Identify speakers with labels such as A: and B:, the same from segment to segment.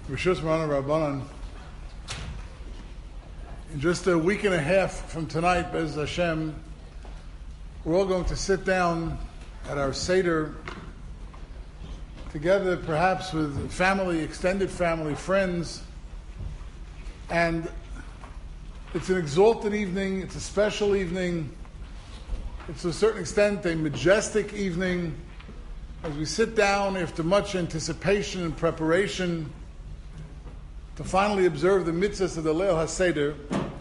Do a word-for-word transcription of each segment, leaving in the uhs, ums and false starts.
A: Rishus Marana Rabbanan. In just a week and a half from tonight, Bez Hashem, we're all going to sit down at our Seder together, perhaps with family, extended family, friends. And it's an exalted evening, it's a special evening, it's to a certain extent a majestic evening as we sit down after much anticipation and preparation to finally observe the mitzvahs of the Leil HaSeder.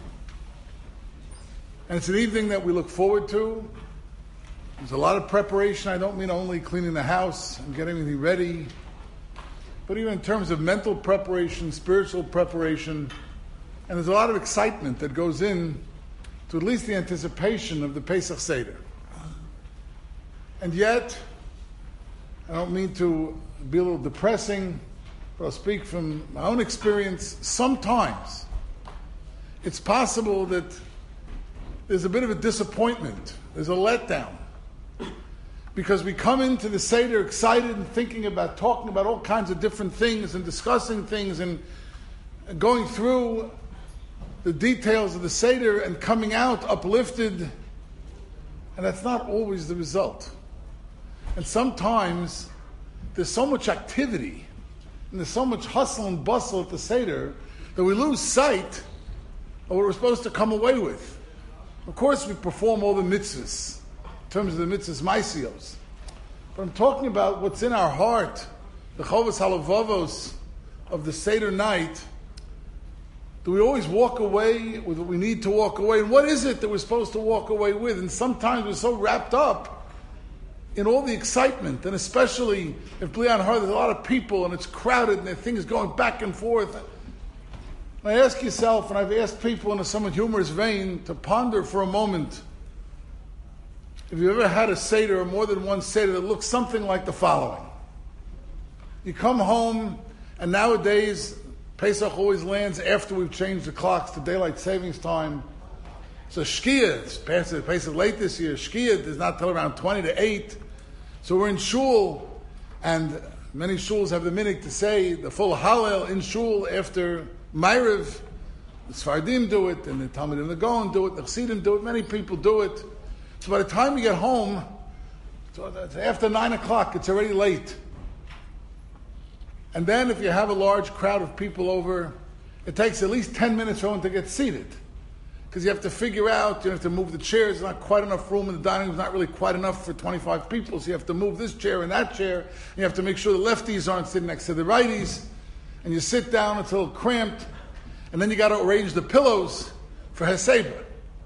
A: And it's an evening that we look forward to. There's a lot of preparation. I don't mean only cleaning the house and getting everything ready, but even in terms of mental preparation, spiritual preparation. And there's a lot of excitement that goes in to at least the anticipation of the Pesach Seder. And yet, I don't mean to be a little depressing, but I'll speak from my own experience. Sometimes it's possible that there's a bit of a disappointment, there's a letdown, because we come into the Seder excited and thinking about, talking about all kinds of different things and discussing things and going through the details of the Seder and coming out uplifted, and that's not always the result. And sometimes there's so much activity and there's so much hustle and bustle at the Seder that we lose sight of what we're supposed to come away with. Of course, we perform all the mitzvahs in terms of the mitzvahs maisios, but I'm talking about what's in our heart, the chovos halavavos of the Seder night. Do we always walk away with what we need to walk away? And what is it that we're supposed to walk away with? And sometimes we're so wrapped up in all the excitement, and especially if Blian Har, there's a lot of people and it's crowded and there are things going back and forth. And I ask yourself, and I've asked people in a somewhat humorous vein, to ponder for a moment, if you've ever had a Seder or more than one Seder that looks something like the following. You come home, and nowadays, Pesach always lands after we've changed the clocks to daylight savings time. So Shkia, it's Pesach late this year, Shkia is not till around twenty to eight. So we're in shul, and many shuls have the minhag to say the full Hallel in shul after Ma'ariv. The Sfardim do it, and the Talmidim the Gaon do it, the Chassidim do it, many people do it. So by the time you get home, so after nine o'clock, it's already late. And then if you have a large crowd of people over, it takes at least ten minutes for one to get seated. Because you have to figure out, you have to move the chairs, there's not quite enough room in the dining room, it's not really quite enough for twenty-five people, so you have to move this chair and that chair, and you have to make sure the lefties aren't sitting next to the righties, and you sit down, it's a little cramped, and then you got to arrange the pillows for Heseba.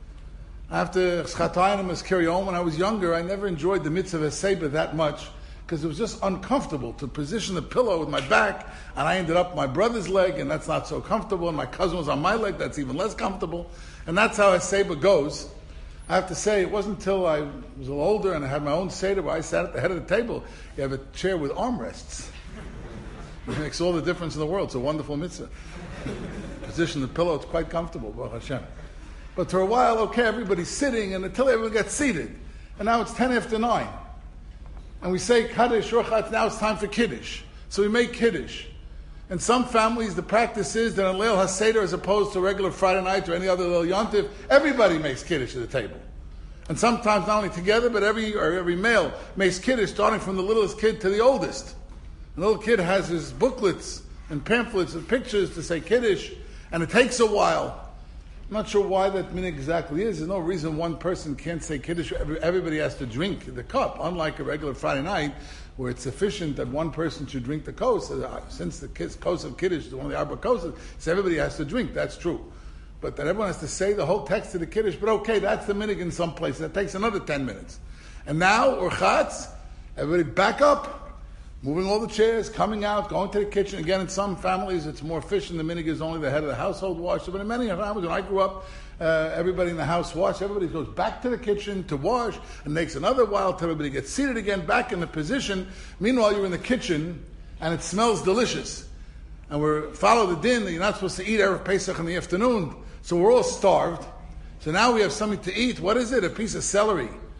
A: After Schatayim as Kiryom, when I was younger, I never enjoyed the mitzvah of Heseba that much, because it was just uncomfortable to position the pillow with my back, and I ended up my brother's leg, and that's not so comfortable, and my cousin was on my leg, that's even less comfortable, and that's how a Seder goes. I have to say, it wasn't until I was a little older and I had my own Seder where I sat at the head of the table. You have a chair with armrests. It makes all the difference in the world. It's a wonderful mitzvah. Position the pillow, it's quite comfortable, Baruch Hashem. But for a while, okay, everybody's sitting, and until everyone gets seated. And now it's ten after nine. And we say Kaddish, Rochatz, now it's time for Kiddush. So we make Kiddush. In some families, the practice is that on Leil HaSeder, as opposed to regular Friday night or any other Leil Yontif, everybody makes Kiddush at the table. And sometimes not only together, but every or every male makes Kiddush, starting from the littlest kid to the oldest. The little kid has his booklets and pamphlets and pictures to say Kiddush, and it takes a while. I'm not sure why that minhag exactly is. There's no reason one person can't say Kiddush. Everybody has to drink the cup, unlike a regular Friday night, where it's sufficient that one person should drink the kos. Since the kos of Kiddush is one of the Arba koses, so everybody has to drink. That's true. But that everyone has to say the whole text of the Kiddush, but okay, that's the minhag in some places. That takes another ten minutes. And now, Urchatz, everybody back up, moving all the chairs, coming out, going to the kitchen. Again, in some families, it's more efficient. The minhag is only the head of the household washer. But in many families, when I grew up, uh, everybody in the house washed. Everybody goes back to the kitchen to wash, and takes another while till everybody gets seated again, back in the position. Meanwhile, you're in the kitchen, and it smells delicious. And we follow the din that you're not supposed to eat Erev Pesach in the afternoon. So we're all starved. So now we have something to eat. What is it? A piece of celery.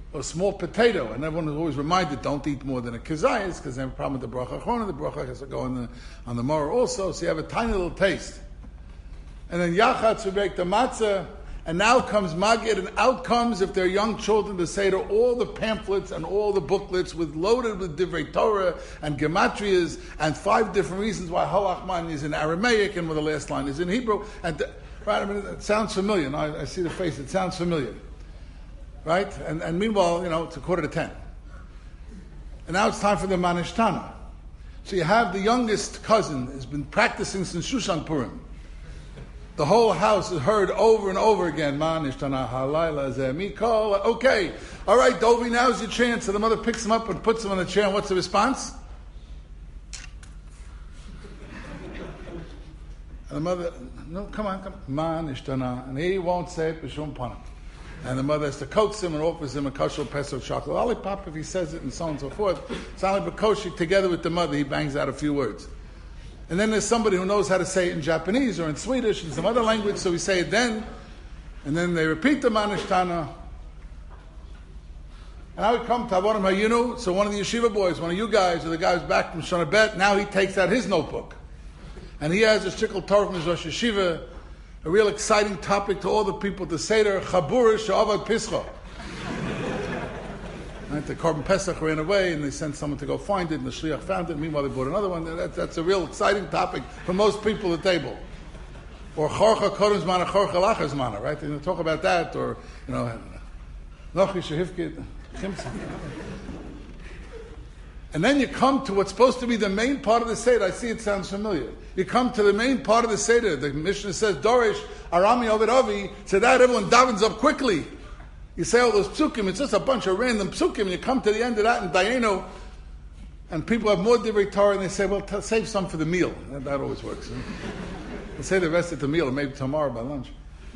A: a small potato, and everyone is always reminded, don't eat more than a kazayas, because they have a problem with the bracha achorah. The bracha has to go on the on the morah also, so you have a tiny little taste. And then yachatz we bake the matzah, and now comes magid, and out comes, if they're young children, the Seder, all the pamphlets and all the booklets with loaded with divrei Torah and gematrias and five different reasons why halachman is in Aramaic and where the last line is in Hebrew. And the, right, I mean, it sounds familiar. I, I see the face; it sounds familiar. Right? And, and meanwhile, you know, it's a quarter to ten. And now it's time for the Manishtana. So you have the youngest cousin has been practicing since Shushan Purim. The whole house is heard over and over again. Manishtana halayla zeh mikol. Okay, all right, Dovi, now's your chance. So the mother picks him up and puts him on the chair. And what's the response? And the mother, no, come on, come on. Manishtana. And he won't say it, b'shum panam. And the mother has to coax him and offers him a kosher peso chocolate lollipop if he says it, and so on and so forth. Sali Bakoshi, together with the mother, he bangs out a few words. And then there's somebody who knows how to say it in Japanese or in Swedish and some other language, so we say it then. And then they repeat the Manishtana. And now we come to Avodim Hayinu. So one of the yeshiva boys, one of you guys, or the guy who's back from Shona Bet, now he takes out his notebook. And he has a shtickle Torah from his Rosh Yeshiva, a real exciting topic to all the people to Seder, Chabura She'avad Pischa. Right, the Korban Pesach ran away, and they sent someone to go find it, and the Shliach found it. Meanwhile, they bought another one. That, that's a real exciting topic for most people at the table. Or Chorcha Kodem Zmana, Chorcha Lachar Zmana, right? They're going to talk about that, or, you know, Nochi Shehifkid, Chimtzah. And then you come to what's supposed to be the main part of the Seder. I see it sounds familiar. You come to the main part of the Seder. The Mishnah says, Dorish, Arami Ovid Avi. So that everyone davens up quickly. You say all those psukim. It's just a bunch of random psukim. And you come to the end of that in Dayenu, and people have more divrei Torah, and they say, well, t- save some for the meal. That, that always works. Huh? We'll say the rest at the meal, or maybe tomorrow by lunch.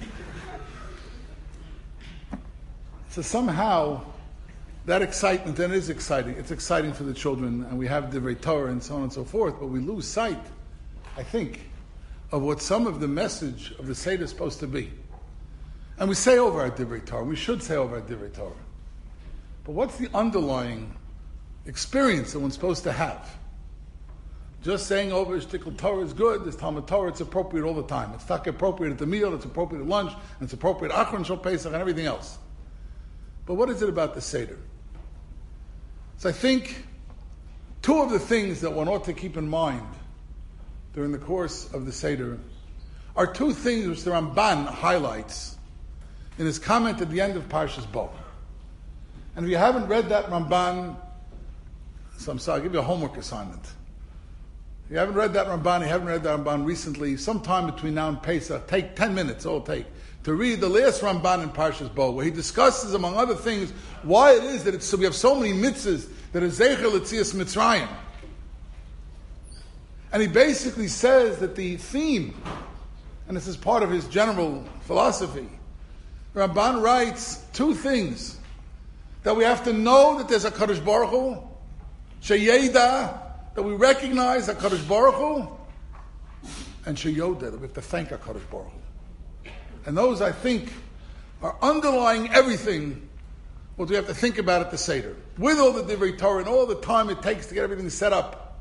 A: So somehow, that excitement then is exciting. It's exciting for the children, and we have divrei Torah and so on and so forth, but we lose sight, I think, of what some of the message of the Seder is supposed to be. And we say over our divrei Torah, we should say over our divrei Torah. But what's the underlying experience that one's supposed to have? Just saying over shtickle Torah is good, this Talmud Torah, it's appropriate all the time. It's not appropriate at the meal, it's appropriate at lunch, and it's appropriate at Achron Shal Pesach and everything else. But what is it about the Seder? So I think two of the things that one ought to keep in mind during the course of the Seder are two things which the Ramban highlights in his comment at the end of Parshas Bo. And if you haven't read that Ramban, so I'm sorry, I'll give you a homework assignment. If you haven't read that Ramban, you haven't read that Ramban recently, sometime between now and Pesach, take ten minutes, all it'll take, to read the last Ramban in Parshas Bo, where he discusses, among other things, why it is that it's, so we have so many mitzvahs that are Zecher L'Tzias Mitzrayim. And he basically says that the theme, and this is part of his general philosophy, Ramban writes two things. That we have to know that there's a Kadosh Baruch Hu, Sheyeda, that we recognize a Kadosh Baruch Hu, and Sheyoda, that we have to thank a Kadosh Baruch Hu. And those, I think, are underlying everything what we have to think about at the Seder. With all the Divrei Torah and all the time it takes to get everything set up.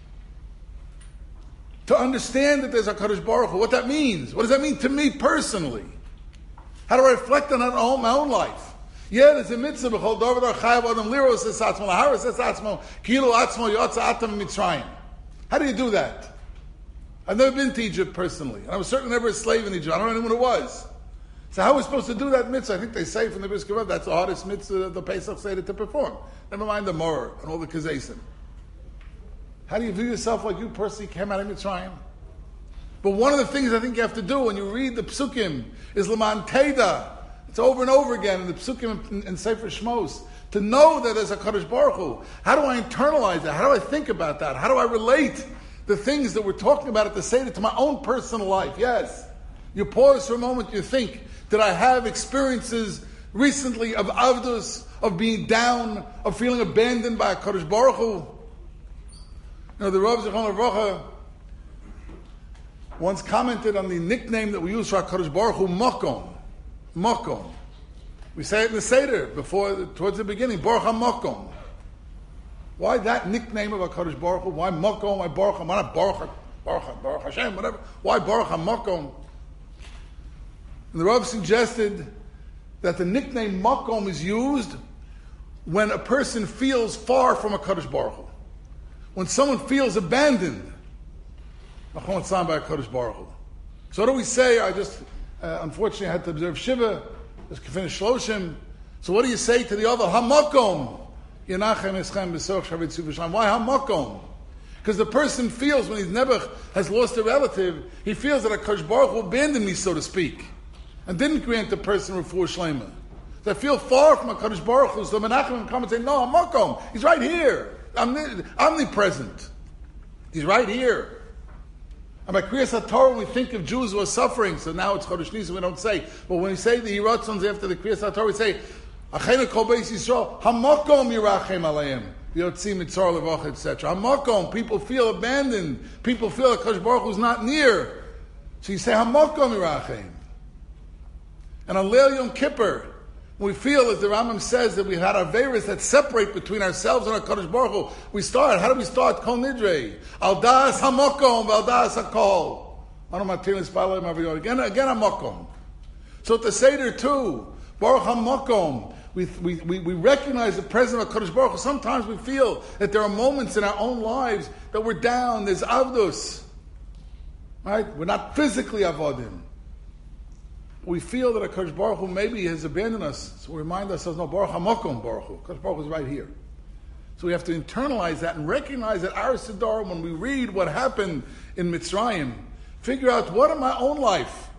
A: To understand that there's a Kadosh Baruch Hu, what that means. What does that mean to me personally? How do I reflect on that in my own life? Yeah, there's a mitzvah, b'chol davar chayav adam liros es atzmo, laharos es atzmo, kilo atzmo yotza atam mitzrayim. How do you do that? I've never been to Egypt personally, and I was certainly never a slave in Egypt. I don't know anyone who was. So how are we supposed to do that mitzvah? I think they say from the Bris Kavod, that's the hardest mitzvah of the Pesach Seder to perform. Never mind the Morah and all the Kazesim. How do you view yourself like you personally came out of Mitzrayim? But one of the things I think you have to do when you read the Psukim is L'man Teda. It's over and over again in the Psukim in, in Sefer Shmos. To know that there's a Kadosh Baruch Hu. How do I internalize that? How do I think about that? How do I relate the things that we're talking about at the Seder to my own personal life? Yes. You pause for a moment, you think, did I have experiences recently of avdus, of being down, of feeling abandoned by a Kadosh Baruch Hu? You know, the Rav Zichron Livracha once commented on the nickname that we use for HaKadosh Baruch Hu, Makom. Makom. We say it in the Seder, before, towards the beginning, Baruch HaMakom. Why that nickname of HaKadosh Baruch Hu? Why Makom? Why Baruch? Why not Baruch, Baruch, Baruch Hashem, whatever? Why Baruch HaMakom? And the Rav suggested that the nickname Makom is used when a person feels far from HaKadosh Baruch Hu. When someone feels abandoned. By HaKadosh Baruch Hu. So what do we say? I just, uh, unfortunately, I had to observe Shiva, just finish Shloshim. So what do you say to the other? HaMakom. Yenachem eschem b'soch shavit suvasham. Why HaMakom? Because the person feels when he's never has lost a relative, he feels that HaKadosh Baruch Hu abandoned me, so to speak, and didn't grant the person refuah shlema. So I feel far from HaKadosh Baruch Hu, so Menachem come and say, no, HaMakom. He's right here. I'm omnipresent. He's right here. And by Kriyas HaTorah, when we think of Jews who are suffering, so now it's Chodesh Nisan, we don't say, but when we say the Yiratzons after the Kriyas HaTorah, we say, Achenu kol beis Yisrael, HaMakom yirachem aleim, Yotzim mitzar levach, et cetera. HaMakom, people feel abandoned. People feel that Kodesh Baruch Hu is not near. So you say, HaMakom yirachem. And on Leil Yom Kippur, we feel, as the Rambam says, that we've had Averis that separate between ourselves and our Kodesh Baruch Hu. We start, how do we start? Kol Nidrei. Al Das HaMakom, Al Das HaKol. Again, again HaMakom. So at the Seder too, Baruch HaMakom, we, we, we, we recognize the presence of HaKadosh Baruch Hu. Sometimes we feel that there are moments in our own lives that we're down, there's Avdus. Right? We're not physically Avodim. We feel that HaKadosh Baruch Hu maybe has abandoned us. So we remind ourselves, no, Baruch HaMakom Baruch Hu. HaKadosh Baruch Hu is right here. So we have to internalize that and recognize that our Siddur, when we read what happened in Mitzrayim, figure out what in my own life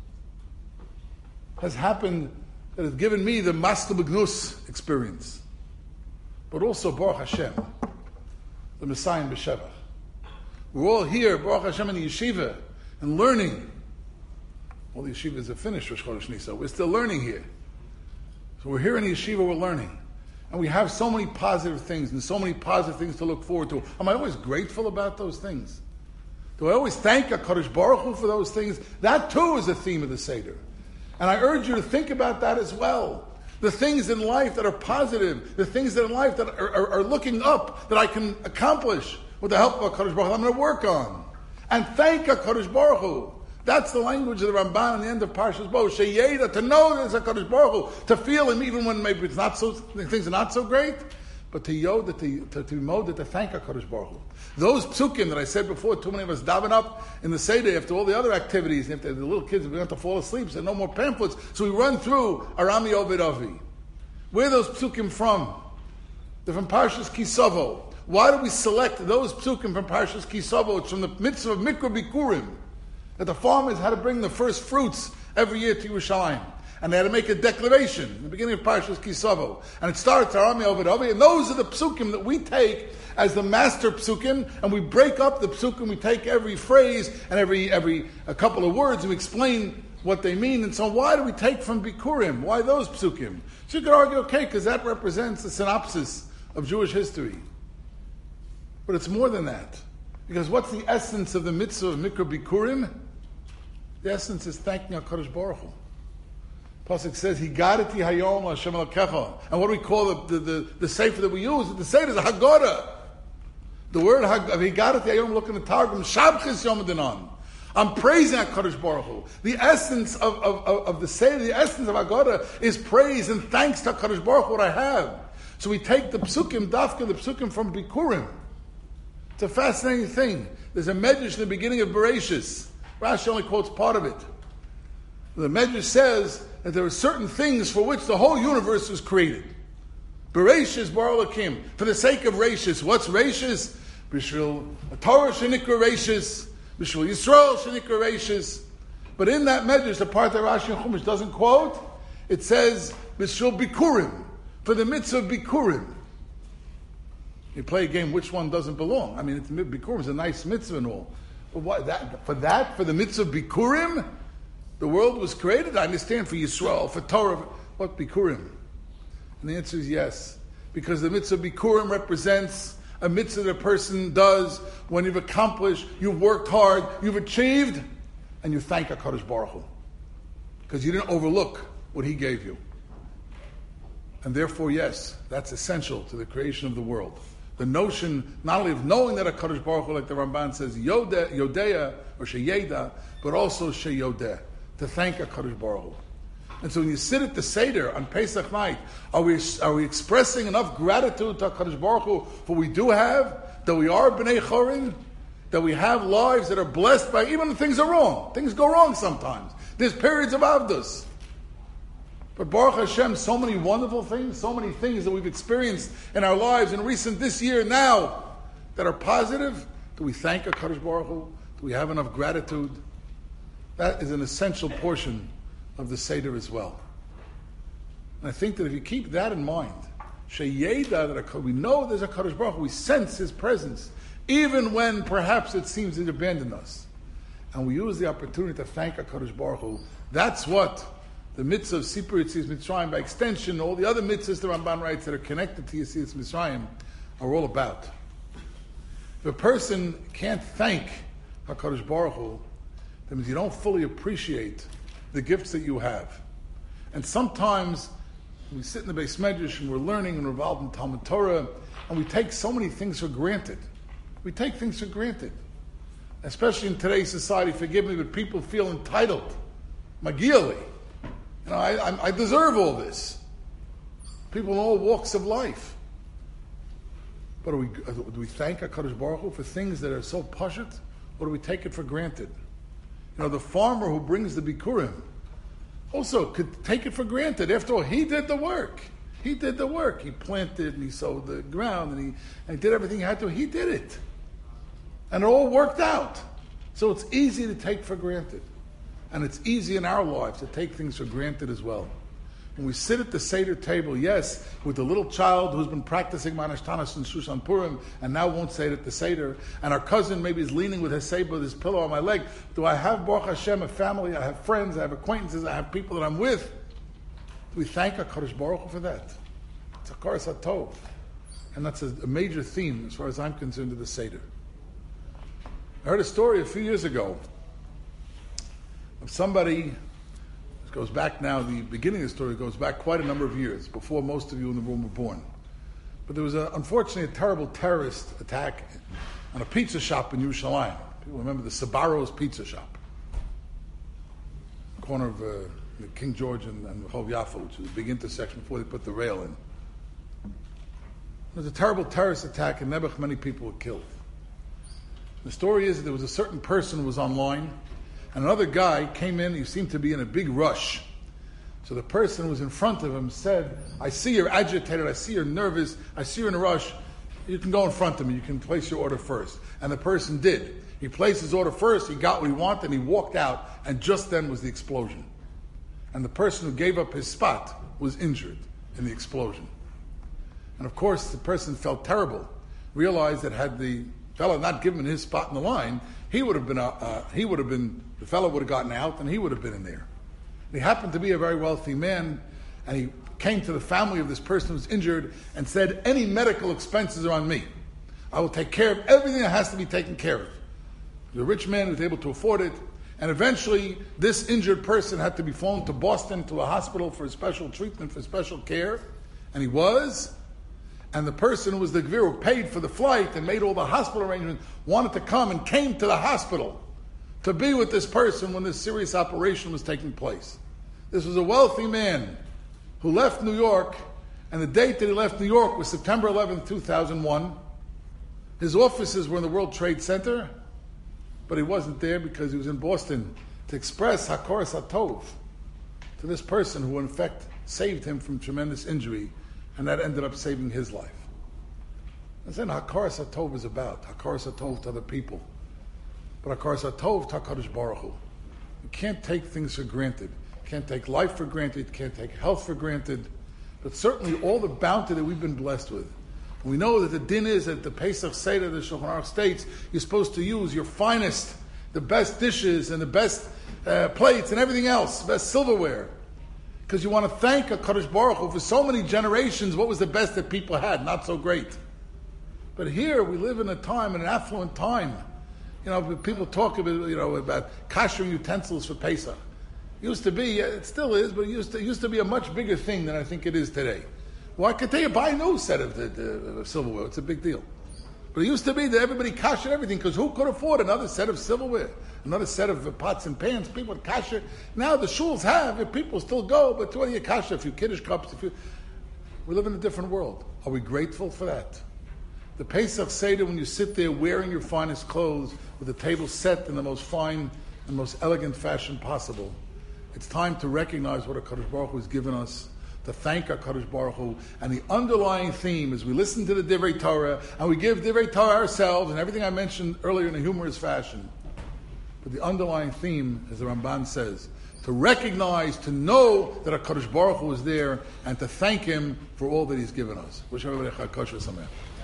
A: has happened that has given me the Master B'gnus experience. But also Baruch Hashem, the Messiah in B'Shevach. We're all here, Baruch Hashem, in the yeshiva, and learning. All the yeshivas have finished Rosh Chodesh Nisan. We're still learning here. So we're here in the yeshiva, we're learning. And we have so many positive things and so many positive things to look forward to. Am I always grateful about those things? Do I always thank HaKadosh Baruch Hu for those things? That too is a theme of the Seder. And I urge you to think about that as well. The things in life that are positive, the things that in life that are, are, are looking up, that I can accomplish with the help of HaKadosh Baruch Hu, I'm going to work on. And thank HaKadosh Baruch Hu. That's the language of the Ramban at the end of Parshas Bo. Sheyeda, to know there's HaKadosh Baruch Hu, to feel him even when maybe it's not so, things are not so great, but to yoda, to, to, to moda, to thank HaKadosh Baruch Hu. Those psukim that I said before, too many of us daven up in the Seder after all the other activities, after the little kids, we have to fall asleep, so no more pamphlets, so we run through Arami Ovid Avi. Where are those psukim from? They're from Parshas Kisavo. Why do we select those psukim from Parshas Kisavo? It's from the mitzvah of Mikra Bikurim, that the farmers had to bring the first fruits every year to Yerushalayim. And they had to make a declaration in the beginning of Parshas Kisavo. And it starts Arami Ovid Avi, and those are the psukim that we take as the master psukim, and we break up the psukim, we take every phrase and every every a couple of words, and we explain what they mean. And so why do we take from Bikurim? Why those psukim? So you could argue, okay, because that represents a synopsis of Jewish history. But it's more than that. Because what's the essence of the mitzvah of Mikra Bikurim? The essence is thanking HaKadosh Baruch Hu. Pasuk says, Higadati Hayom L'Hashem Elokecha. And what do we call the, the, the, the sefer that we use? The sefer is a Haggadah. The word Higadati Hayom, look in the Targum, Shabchis Yom Dinan. I'm praising HaKadosh Baruch Hu. The essence of, of, of, of the sefer, the essence of Haggadah is praise and thanks to HaKadosh Baruch Hu, what I have. So we take the psukim, dafka, the psukim from Bikurim. It's a fascinating thing. There's a medrash in the beginning of Bereshis. Rashi only quotes part of it. The medrash says that there are certain things for which the whole universe was created. Bereshis bar Elokim. For the sake of Reshis. What's Reshis? B'shvil Torah shenikra Reshis. B'shvil Yisrael shenikra Reshis. But in that medrash, the part that Rashi and Chumash doesn't quote, it says B'shvil Bikurim. For the mitzvah of Bikurim. You play a game, which one doesn't belong? I mean, it's, Bikurim is a nice mitzvah and all. But what, that, for that, for the mitzvah of Bikurim, the world was created? I understand, for Yisrael, for Torah, what Bikurim? And the answer is yes. Because the mitzvah of Bikurim represents a mitzvah that a person does when you've accomplished, you've worked hard, you've achieved, and you thank HaKadosh Baruch Hu. Because you didn't overlook what He gave you. And therefore, yes, that's essential to the creation of the world. The notion, not only of knowing that HaKadosh Baruch Hu, like the Ramban says, Yodeh, Yodea, or Sheyeda, but also Sheyodeh, to thank HaKadosh Baruch Hu. And so when you sit at the Seder on Pesach night, are we are we expressing enough gratitude to HaKadosh Baruch Hu for what we do have, that we are B'nai Chorin, that we have lives that are blessed by, even when things are wrong. Things go wrong sometimes. There's periods of Avdus. But Baruch Hashem, so many wonderful things, so many things that we've experienced in our lives in recent this year now that are positive. Do we thank HaKadosh Baruch Hu? Do we have enough gratitude? That is an essential portion of the Seder as well. And I think that if you keep that in mind, Sheyeda, that we know there's a HaKadosh Baruch Hu, we sense His presence, even when perhaps it seems He's abandoned us. And we use the opportunity to thank HaKadosh Baruch Hu. That's what the mitzvah of Sipur Yetzias Mitzrayim, by extension, all the other mitzvahs the Ramban writes that are connected to Yetzias Mitzrayim, are all about. If a person can't thank HaKadosh Baruch Hu, that means you don't fully appreciate the gifts that you have. And sometimes we sit in the Beis Medrash and we're learning and we're involved in Talmud Torah, and we take so many things for granted. We take things for granted. Especially in today's society, forgive me, but people feel entitled. Magili. You know, I, I, I deserve all this. People in all walks of life. But do we, do we thank HaKadosh Baruch Hu for things that are so pashut, or do we take it for granted? You know, the farmer who brings the bikurim also could take it for granted. After all, he did the work. He did the work. He planted and he sowed the ground and he, and he did everything he had to. He did it. And it all worked out. So it's easy to take for granted. And it's easy in our lives to take things for granted as well. When we sit at the Seder table, yes, with the little child who's been practicing Ma'anesh Tanis since Shushan Purim and now won't say it at the Seder, and our cousin maybe is leaning with his seiba, with his pillow on my leg. Do I have, Baruch Hashem, a family? I have friends, I have acquaintances, I have people that I'm with. Do we thank HaKadosh Baruch Hu for that? It's Hakaras HaTov. And that's a, a major theme, as far as I'm concerned, of the Seder. I heard a story a few years ago of somebody, this goes back now, the beginning of the story goes back quite a number of years, before most of you in the room were born. But there was, a, unfortunately, a terrible terrorist attack on a pizza shop in Yerushalayim. People remember the Sabaro's Pizza Shop, corner of uh, King George and, and Rehov Yafa, which was a big intersection before they put the rail in. There was a terrible terrorist attack, and Nebuch, many people were killed. The story is that there was a certain person who was online, and another guy came in, he seemed to be in a big rush. So the person who was in front of him said, I see you're agitated, I see you're nervous, I see you're in a rush. You can go in front of me, you can place your order first. And the person did. He placed his order first, he got what he wanted, and he walked out, and just then was the explosion. And the person who gave up his spot was injured in the explosion. And of course, the person felt terrible, realized that had the fellow not given his spot in the line, he would have been, uh, uh, he would have been, the fellow would have gotten out, and he would have been in there. And he happened to be a very wealthy man, and he came to the family of this person who was injured and said, any medical expenses are on me. I will take care of everything that has to be taken care of. The rich man was able to afford it, and eventually this injured person had to be flown to Boston to a hospital for special treatment, for special care, and he was. And the person who was the Gvir who paid for the flight and made all the hospital arrangements wanted to come and came to the hospital to be with this person when this serious operation was taking place. This was a wealthy man who left New York, and the date that he left New York was September eleventh, two thousand one. His offices were in the World Trade Center, but he wasn't there because he was in Boston to express Hakaras HaTov to this person who in fact saved him from tremendous injury, and that ended up saving his life. That's what Hakaras HaTov is about. Hakaras HaTov to other people. But Hakaras HaTov to HaKadosh Baruch Hu. You can't take things for granted. You can't take life for granted. You can't take health for granted. But certainly all the bounty that we've been blessed with. And we know that the din is that the Pesach Seder, the Shulchan Aruch states, you're supposed to use your finest, the best dishes and the best uh, plates and everything else, the best silverware. Because you want to thank HaKadosh Baruch Hu for so many generations, what was the best that people had? Not so great. But here we live in a time, in an affluent time. You know, people talk about, you know, about kashering utensils for Pesach. It used to be, it still is, but it used to, it used to be a much bigger thing than I think it is today. Well, I can tell you, buy a new set of, the, the, of silverware. It's a big deal. But it used to be that everybody kasher everything, because who could afford another set of silverware? Another set of uh, pots and pans? People would kasher. Now the shuls have, if people still go, but what do you kasher? A few kiddush cups, a few... We live in a different world. Are we grateful for that? The Pesach Seder, when you sit there wearing your finest clothes, with the table set in the most fine and most elegant fashion possible, it's time to recognize what HaKadosh Baruch Hu has given us, to thank HaKadosh Baruch Hu. And the underlying theme is we listen to the Divrei Torah, and we give Divrei Torah ourselves, and everything I mentioned earlier in a humorous fashion. But the underlying theme, as the Ramban says, to recognize, to know that HaKadosh Baruch Hu is there, and to thank Him for all that He's given us. Wish everybody a Chag Kosher Sameach.